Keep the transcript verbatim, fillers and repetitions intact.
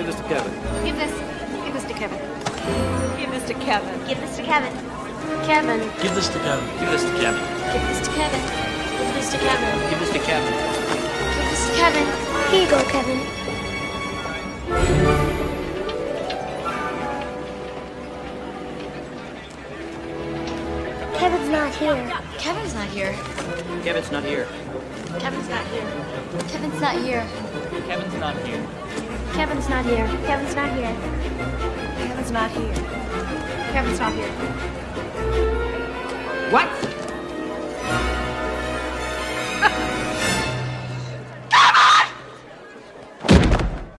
Give this to Kevin. Give this. Give this to Kevin. Give this to Kevin. Give this to Kevin. Kevin. Give this to Kevin. Give this to Kevin. Give this to Kevin. Give this to Kevin. Give this to Kevin. Give this to Kevin. Here you go, Kevin. Kevin's not here. Kevin's not here. Kevin's not here. Kevin's not here. Kevin's not here. Kevin's not here. Kevin's not here. Kevin's not here. Kevin's not here. Kevin's not here. What?